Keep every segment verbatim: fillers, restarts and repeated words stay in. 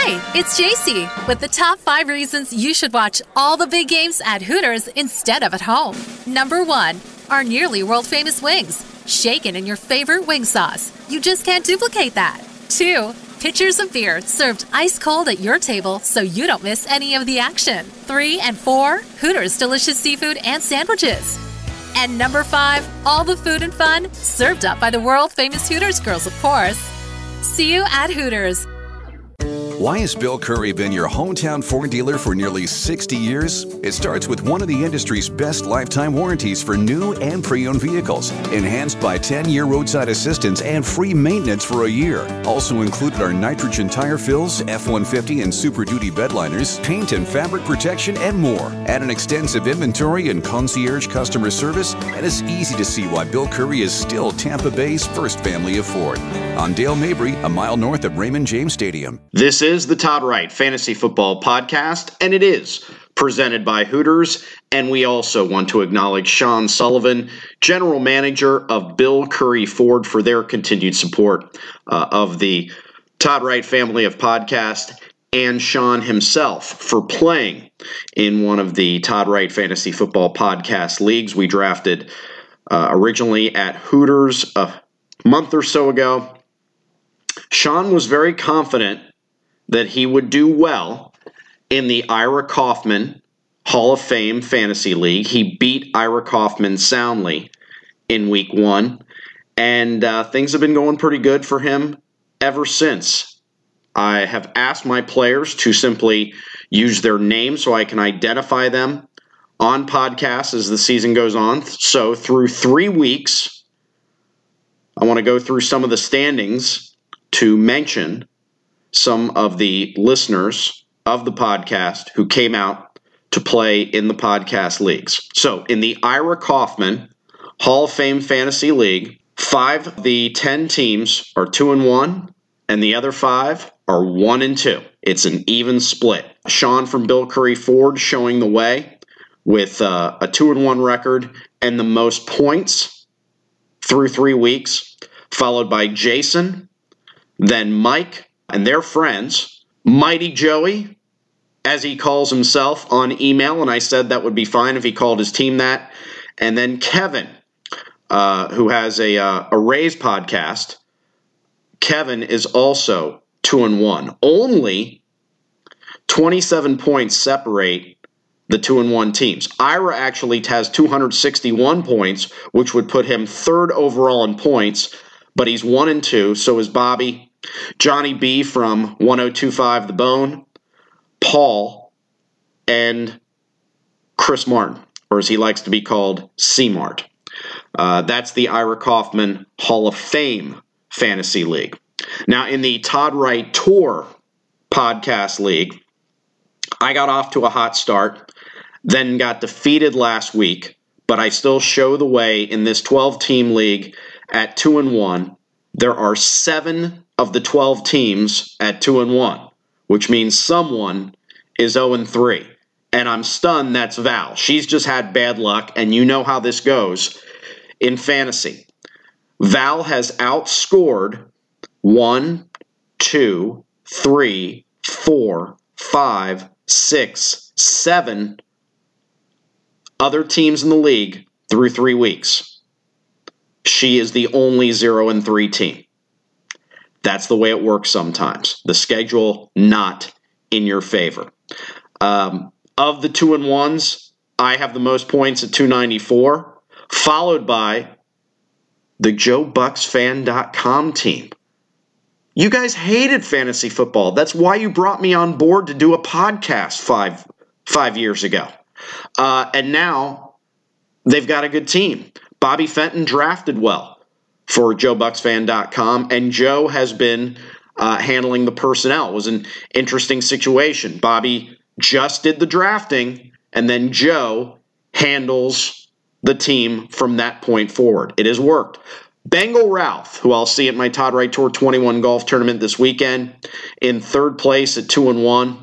Hi, it's J C with the top five reasons you should watch all the big games at Hooters instead of at home. Number one, our nearly world-famous wings, shaken in your favorite wing sauce. You just can't duplicate that. Two, pitchers of beer served ice cold at your table so you don't miss any of the action. Three and four, Hooters delicious seafood and sandwiches. And number five, all the food and fun served up by the world-famous Hooters girls, of course. See you at Hooters. Why has Bill Curry been your hometown Ford dealer for nearly sixty years? It starts with one of the industry's best lifetime warranties for new and pre-owned vehicles, enhanced by ten-year roadside assistance and free maintenance for a year. Also included are nitrogen tire fills, F one fifty and Super Duty bed liners, paint and fabric protection, and more. Add an extensive inventory and concierge customer service, and it's easy to see why Bill Curry is still Tampa Bay's first family of Ford. On Dale Mabry, a mile north of Raymond James Stadium. This is the Todd Wright Fantasy Football Podcast, and it is presented by Hooters. And we also want to acknowledge Sean Sullivan, General Manager of Bill Curry Ford, for their continued support uh, of the Todd Wright family of podcasts, and Sean himself for playing in one of the Todd Wright Fantasy Football Podcast leagues we drafted uh, originally at Hooters a month or so ago. Sean was very confident that he would do well in the Ira Kaufman Hall of Fame Fantasy League. He beat Ira Kaufman soundly in week one, and uh, things have been going pretty good for him ever since. I have asked my players to simply use their name so I can identify them on podcasts as the season goes on. So through three weeks, I want to go through some of the standings to mention some of the listeners of the podcast who came out to play in the podcast leagues. So in the Ira Kaufman Hall of Fame Fantasy League, five of the ten teams are two and one, and the other five are one and two. It's an even split. Sean from Bill Curry Ford showing the way with uh, a two and one record and the most points through three weeks, followed by Jason, then Mike, and their friends, Mighty Joey, as he calls himself on email, and I said that would be fine if he called his team that, and then Kevin, uh, who has a uh, a Rays podcast. Kevin is also two and one. Only twenty-seven points separate the two and one teams. Ira actually has two hundred sixty-one points, which would put him third overall in points, but he's one and two. So is Bobby. Johnny B from one oh two point five The Bone, Paul, and Chris Martin, or as he likes to be called, C-Mart. Uh, that's the Ira Kaufman Hall of Fame Fantasy League. Now, in the Todd Wright Tour Podcast League, I got off to a hot start, then got defeated last week, but I still show the way in this twelve-team league at two and one. There are seven of the twelve teams at two and one, which means someone is oh and three. And I'm stunned that's Val. She's just had bad luck, and you know how this goes in fantasy. Val has outscored one, two, three, four, five, six, seven other teams in the league through three weeks. She is the only zero and three team. That's the way it works sometimes. The schedule not in your favor. Um, of the two and ones, I have the most points at two ninety-four, followed by the Joe Bucks Fan dot com team. You guys hated fantasy football. That's why you brought me on board to do a podcast five five years ago. Uh, and now they've got a good team. Bobby Fenton drafted well for Joe Bucks Fan dot com, and Joe has been uh, handling the personnel. It was an interesting situation. Bobby just did the drafting, and then Joe handles the team from that point forward. It has worked. Bengal Ralph, who I'll see at my Todd Wright Tour twenty-one golf tournament this weekend, in third place at two and one.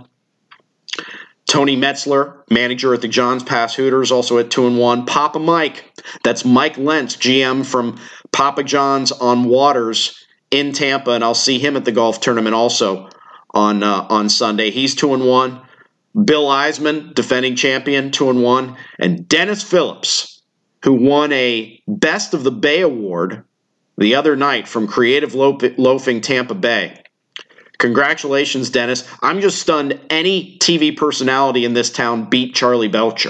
Tony Metzler, manager at the Johns Pass Hooters, also at two and one. Papa Mike, that's Mike Lentz, G M from Papa John's on Waters in Tampa, and I'll see him at the golf tournament also on uh, on Sunday. He's two and one. Bill Eisman, defending champion, two and one, and Dennis Phillips, who won a Best of the Bay award the other night from Creative Loafing Tampa Bay. Congratulations, Dennis. I'm just stunned any T V personality in this town beat Charlie Belcher.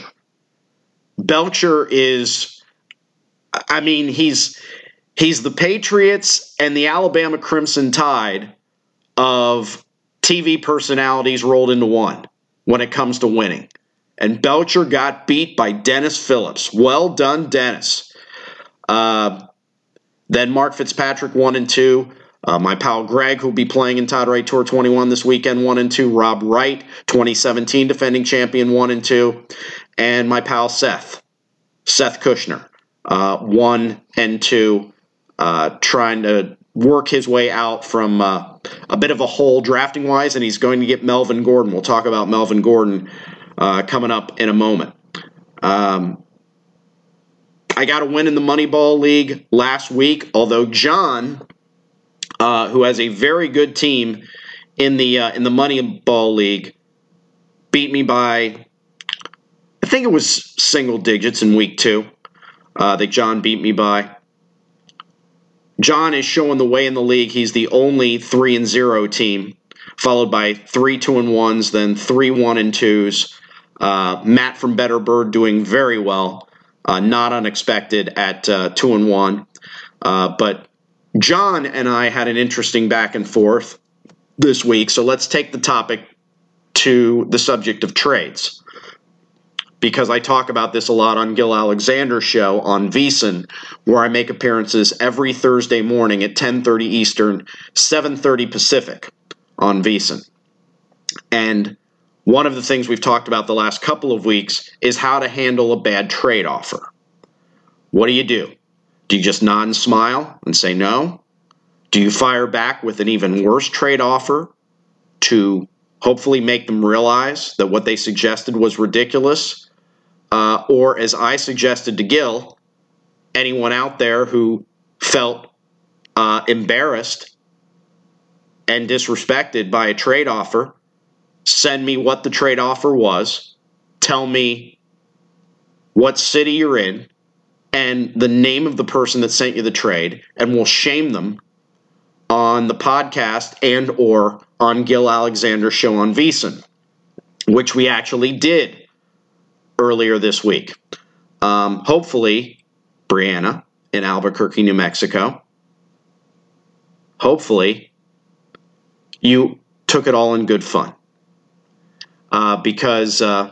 Belcher is, I mean, he's he's the Patriots and the Alabama Crimson Tide of T V personalities rolled into one when it comes to winning. And Belcher got beat by Dennis Phillips. Well done, Dennis. Uh, then Mark Fitzpatrick, one and two. Uh, my pal Greg, who'll be playing in Todd Wright Tour twenty-one this weekend, one and two. Rob Wright, twenty seventeen defending champion, one and two. And my pal Seth, Seth Kushner, uh, one and two, uh, trying to work his way out from uh, a bit of a hole drafting-wise, and he's going to get Melvin Gordon. We'll talk about Melvin Gordon uh, coming up in a moment. Um, I got a win in the Moneyball League last week, although John, uh, who has a very good team in the uh, in the Moneyball League, beat me by, I think it was single digits in week two uh, that John beat me by. John is showing the way in the league. He's the only three and zero team, followed by three two and ones, then three one and twos. Uh, Matt from Better Bird doing very well, uh, not unexpected at uh, two and one. Uh, but John and I had an interesting back and forth this week. So let's take the topic to the subject of trades, because I talk about this a lot on Gil Alexander's show on VSiN, where I make appearances every Thursday morning at ten thirty Eastern, seven thirty Pacific on VSiN. And one of the things we've talked about the last couple of weeks is how to handle a bad trade offer. What do you do? Do you just nod and smile and say no? Do you fire back with an even worse trade offer to hopefully make them realize that what they suggested was ridiculous? Uh, or, as I suggested to Gil, anyone out there who felt uh, embarrassed and disrespected by a trade offer, send me what the trade offer was, tell me what city you're in, and the name of the person that sent you the trade, and we'll shame them on the podcast and or on Gil Alexander's show on VSiN, which we actually did earlier this week. Um, hopefully, Brianna in Albuquerque, New Mexico, hopefully you took it all in good fun. Uh, because uh,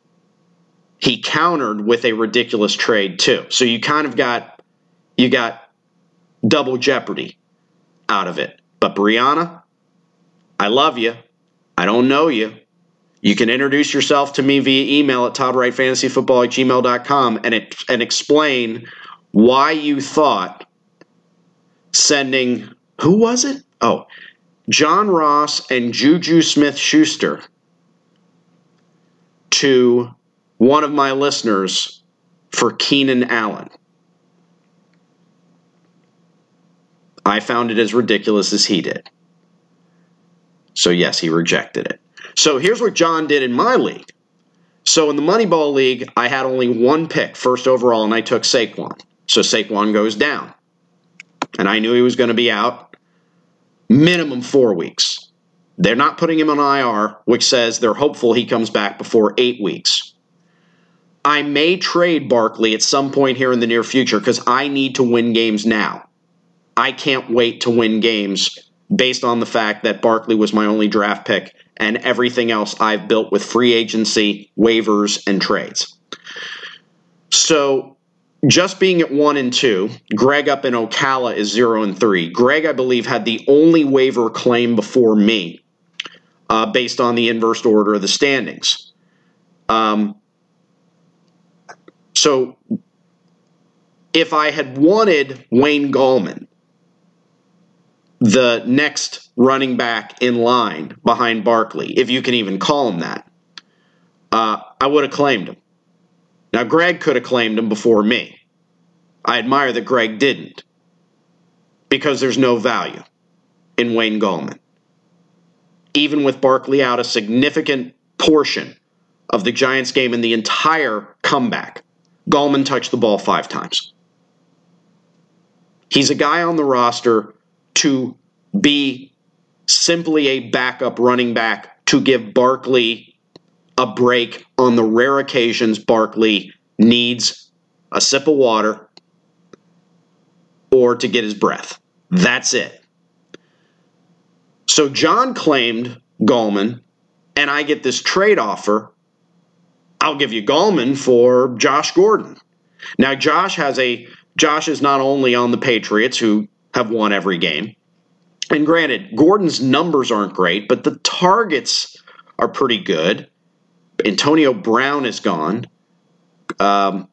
he countered with a ridiculous trade too. So you kind of got, you got double jeopardy out of it. But Brianna, I love you. I don't know you. You can introduce yourself to me via email at todd wright fantasy football at gmail dot com and, it, and explain why you thought sending, who was it? Oh, John Ross and Juju Smith-Schuster to one of my listeners for Keenan Allen. I found it as ridiculous as he did. So yes, he rejected it. So here's what John did in my league. So in the Moneyball League, I had only one pick, first overall, and I took Saquon. So Saquon goes down. And I knew he was going to be out minimum four weeks. They're not putting him on I R, which says they're hopeful he comes back before eight weeks. I may trade Barkley at some point here in the near future because I need to win games now. I can't wait to win games based on the fact that Barkley was my only draft pick and everything else I've built with free agency, waivers, and trades. So just being at one and two, Greg up in Ocala is zero and three. Greg, I believe, had the only waiver claim before me uh, based on the inverse order of the standings. Um, so if I had wanted Wayne Gallman, the next running back in line behind Barkley, if you can even call him that, uh, I would have claimed him. Now, Greg could have claimed him before me. I admire that Greg didn't, because there's no value in Wayne Gallman. even with Barkley out a significant portion of the Giants game in the entire comeback, Gallman touched the ball five times. He's a guy on the roster to be simply a backup running back to give Barkley a break on the rare occasions Barkley needs a sip of water or to get his breath. That's it. So John claimed Gallman, and I get this trade offer. I'll give you Gallman for Josh Gordon. Now, Josh has a Josh is not only on the Patriots, who have won every game. And granted, Gordon's numbers aren't great, but the targets are pretty good. Antonio Brown is gone. Um,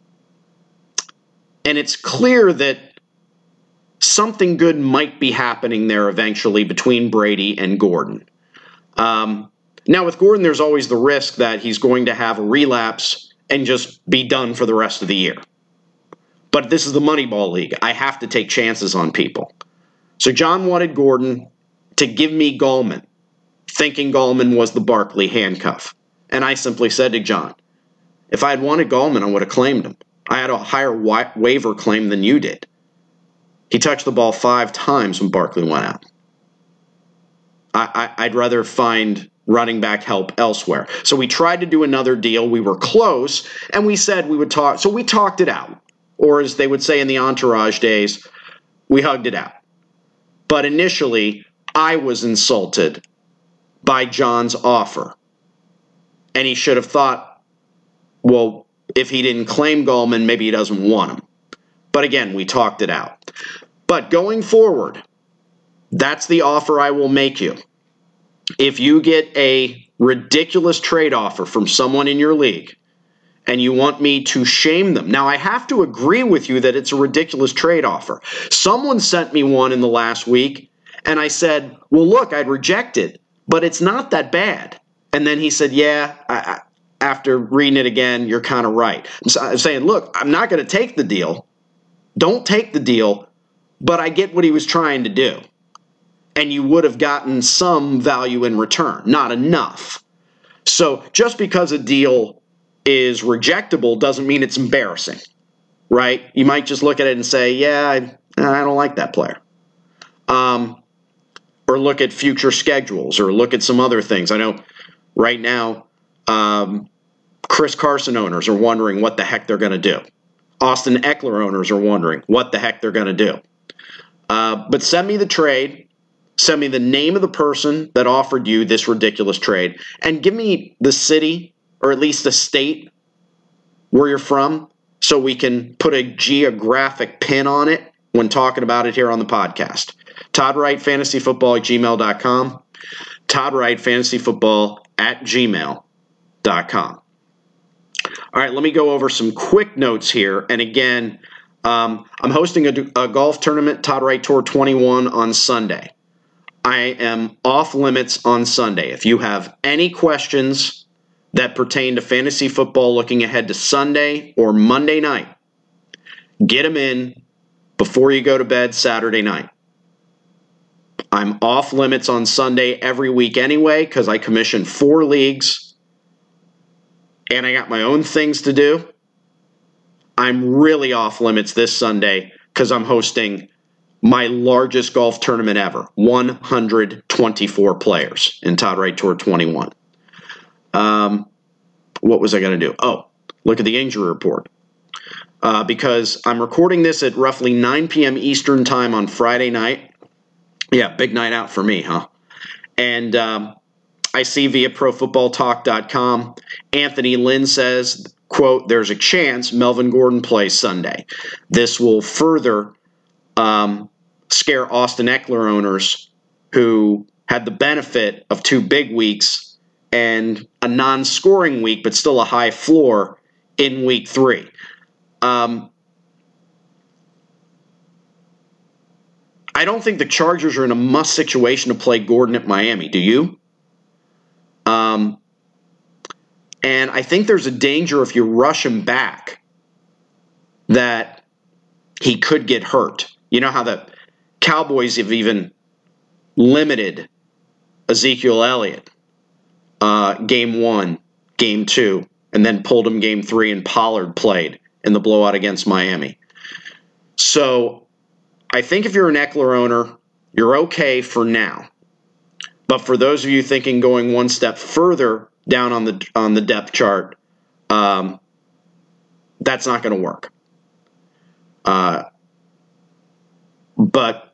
and it's clear that something good might be happening there eventually between Brady and Gordon. Um, now, with Gordon, there's always the risk that he's going to have a relapse and just be done for the rest of the year. But this is the Moneyball League. I have to take chances on people. So John wanted Gordon to give me Gallman, thinking Gallman was the Barkley handcuff. And I simply said to John, if I had wanted Gallman, I would have claimed him. I had a higher wa- waiver claim than you did. He touched the ball five times when Barkley went out. I, I, I'd rather find running back help elsewhere. So we tried to do another deal. We were close, and we said we would talk. So we talked it out. Or as they would say in the Entourage days, we hugged it out. But initially, I was insulted by John's offer. And he should have thought, well, if he didn't claim Gallman, maybe he doesn't want him. But again, we talked it out. But going forward, that's the offer I will make you. If you get a ridiculous trade offer from someone in your league, and you want me to shame them. Now, I have to agree with you that it's a ridiculous trade offer. Someone sent me one in the last week, and I said, well, look, I'd reject it, but it's not that bad. And then he said, yeah, I, I, after reading it again, you're kind of right. I'm saying, look, I'm not going to take the deal. Don't take the deal, but I get what he was trying to do. And you would have gotten some value in return, not enough. So just because a deal is rejectable doesn't mean it's embarrassing, right? You might just look at it and say, yeah, I, I don't like that player. Um, or look at future schedules or look at some other things. I know right now, um, Chris Carson owners are wondering what the heck they're going to do. Austin Eckler owners are wondering what the heck they're going to do. Uh, but send me the trade. Send me the name of the person that offered you this ridiculous trade and give me the city or at least the state where you're from, so we can put a geographic pin on it when talking about it here on the podcast. Todd Wright Fantasy Football at gmail dot com. Todd Wright Fantasy Football at gmail dot com. All right, let me go over some quick notes here. And again, um, I'm hosting a, a golf tournament, Todd Wright Tour twenty-one, on Sunday. I am off limits on Sunday. If you have any questions that pertain to fantasy football looking ahead to Sunday or Monday night, get them in before you go to bed Saturday night. I'm off limits on Sunday every week anyway because I commission four leagues and I got my own things to do. I'm really off limits this Sunday because I'm hosting my largest golf tournament ever, one hundred twenty-four players in Todd Wright Tour twenty-one. Um, what was I going to do? Oh, look at the injury report. Uh, because I'm recording this at roughly nine p.m. Eastern time on Friday night. Yeah, big night out for me, huh? And um, I see via pro football talk dot com, Anthony Lynn says, quote, there's a chance Melvin Gordon plays Sunday. This will further um, scare Austin Eckler owners who had the benefit of two big weeks and a non-scoring week, but still a high floor in week three. Um, I don't think the Chargers are in a must situation to play Gordon at Miami. Do you? Um, and I think there's a danger if you rush him back that he could get hurt. You know how the Cowboys have even limited Ezekiel Elliott, uh, game one, game two, and then pulled him game three, and Pollard played in the blowout against Miami. So I think if you're an Eckler owner, you're okay for now. But for those of you thinking going one step further down on the on the depth chart, um, that's not going to work. Uh, but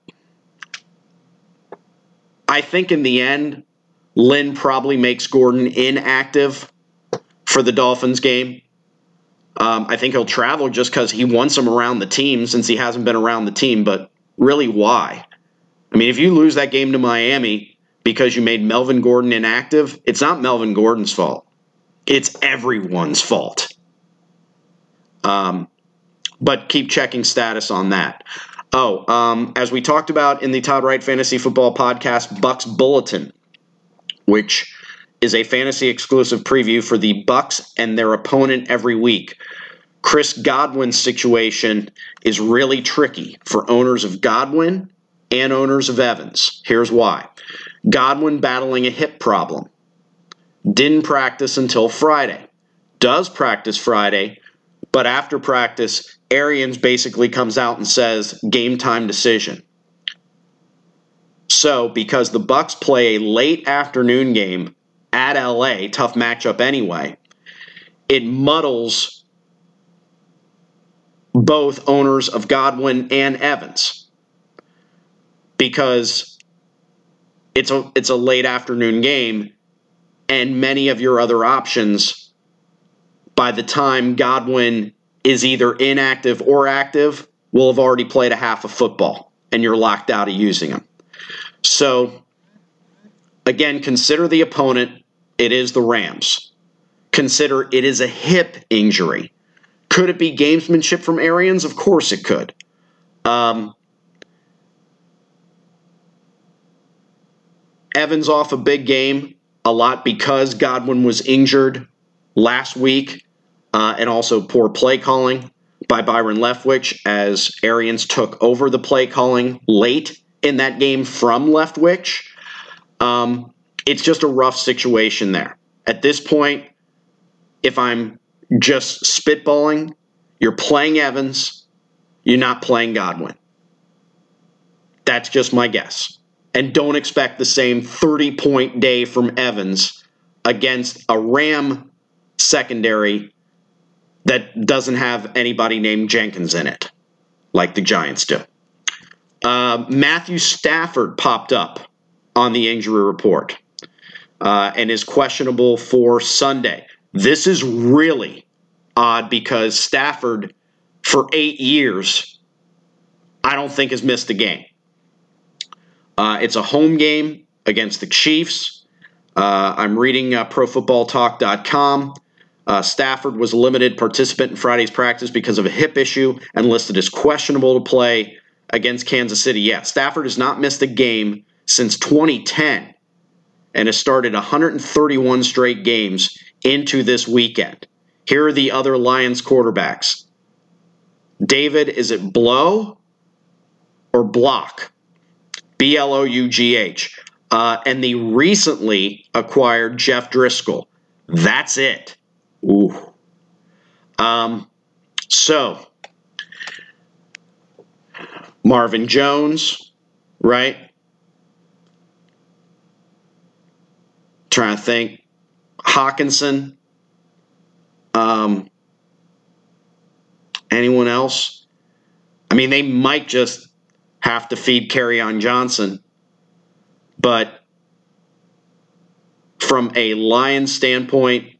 I think in the end, Lynn probably makes Gordon inactive for the Dolphins game. Um, I think he'll travel just because he wants him around the team since he hasn't been around the team. But really, why? I mean, if you lose that game to Miami because you made Melvin Gordon inactive, it's not Melvin Gordon's fault. It's everyone's fault. Um, but keep checking status on that. Oh, um, as we talked about in the Todd Wright Fantasy Football Podcast, Bucks Bulletin, which is a fantasy exclusive preview for the Bucks and their opponent every week. Chris Godwin's situation is really tricky for owners of Godwin and owners of Evans. Here's why. Godwin battling a hip problem. Didn't practice until Friday. Does practice Friday, but after practice, Arians basically comes out and says, game time decision. So, because the Bucks play a late afternoon game at L A, tough matchup anyway, it muddles both owners of Godwin and Evans because it's a it's a late afternoon game, and many of your other options, by the time Godwin is either inactive or active, will have already played a half of football, and you're locked out of using them. So, again, consider the opponent. It is the Rams. Consider it is a hip injury. Could it be gamesmanship from Arians? Of course it could. Um, Evans off a big game, a lot because Godwin was injured last week, uh, and also poor play calling by Byron Leftwich as Arians took over the play calling late in that game from Leftwich. Um, it's just a rough situation there. At this point, if I'm just spitballing, you're playing Evans, you're not playing Godwin. That's just my guess. And don't expect the same thirty-point day from Evans against a Ram secondary that doesn't have anybody named Jenkins in it, like the Giants do. Uh, Matthew Stafford popped up on the injury report uh, and is questionable for Sunday. This is really odd because Stafford, for eight years, I don't think has missed a game. Uh, it's a home game against the Chiefs. Uh, I'm reading uh, pro football talk dot com. Uh, Stafford was a limited participant in Friday's practice because of a hip issue and listed as questionable to play against Kansas City. Yeah, Stafford has not missed a game since twenty ten and has started one hundred thirty-one straight games into this weekend. Here are the other Lions quarterbacks. David, is it Blough or Block? B L O U G H. Uh, and the recently acquired Jeff Driscoll. That's it. Ooh. Um, so, Marvin Jones, right? Trying to think. Hawkinson. Um, anyone else? I mean, they might just have to feed Kerryon Johnson. But from a Lions standpoint,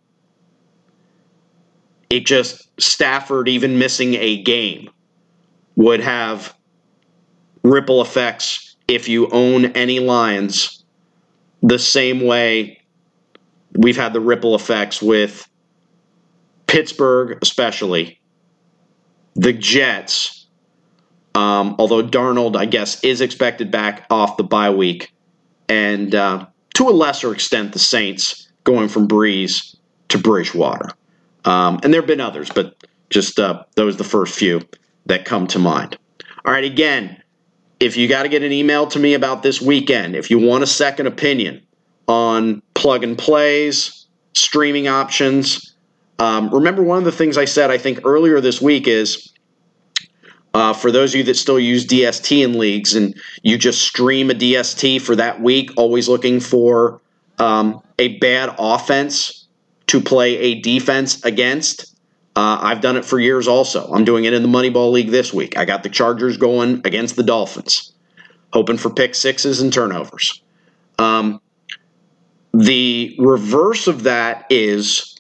it just, Stafford even missing a game would have ripple effects if you own any Lions, the same way we've had the ripple effects with Pittsburgh, especially, the Jets, um, although Darnold, I guess, is expected back off the bye week, and uh, to a lesser extent, the Saints going from Breeze to Bridgewater. Um, and there have been others, but just uh, those are the first few that come to mind. All right, again, if you got to get an email to me about this weekend, if you want a second opinion, on plug and plays, streaming options. Um, remember, one of the things I said, I think, earlier this week is, uh, for those of you that still use D S T in leagues and you just stream a D S T for that week, always looking for um, a bad offense to play a defense against. Uh, I've done it for years also. I'm doing it in the Moneyball League this week. I got the Chargers going against the Dolphins, hoping for pick sixes and turnovers. Um, the reverse of that is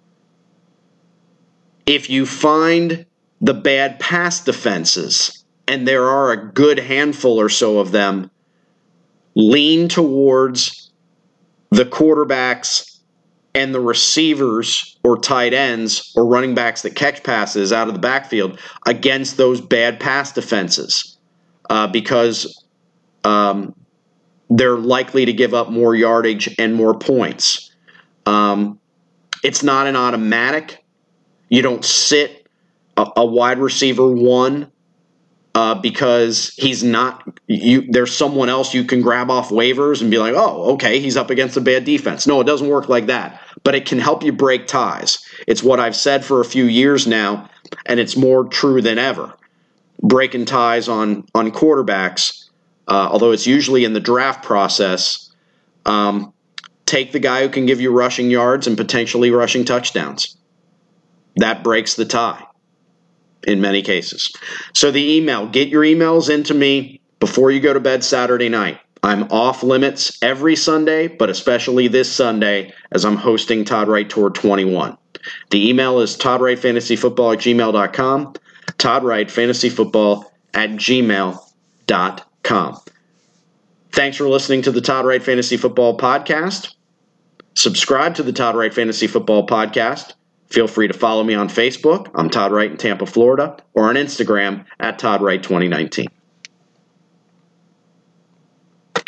if you find the bad pass defenses, and there are a good handful or so of them, lean towards the quarterbacks and the receivers or tight ends or running backs that catch passes out of the backfield against those bad pass defenses, uh, because um, they're likely to give up more yardage and more points. Um, it's not an automatic. You don't sit a, a wide receiver one uh, because he's not you. There's someone else you can grab off waivers and be like, oh, okay, he's up against a bad defense. No, it doesn't work like that. But it can help you break ties. It's what I've said for a few years now, and it's more true than ever. Breaking ties on on quarterbacks, uh, although it's usually in the draft process. Um, take the guy who can give you rushing yards and potentially rushing touchdowns. That breaks the tie in many cases. So the email, get your emails into me before you go to bed Saturday night. I'm off limits every Sunday, but especially this Sunday as I'm hosting Todd Wright Tour twenty-one. The email is todd wright fantasy football at gmail dot com, todd wright fantasy football at gmail dot com. Thanks for listening to the Todd Wright Fantasy Football Podcast. Subscribe to the Todd Wright Fantasy Football Podcast. Feel free to follow me on Facebook. I'm Todd Wright in Tampa, Florida, or on Instagram at Todd Wright twenty nineteen.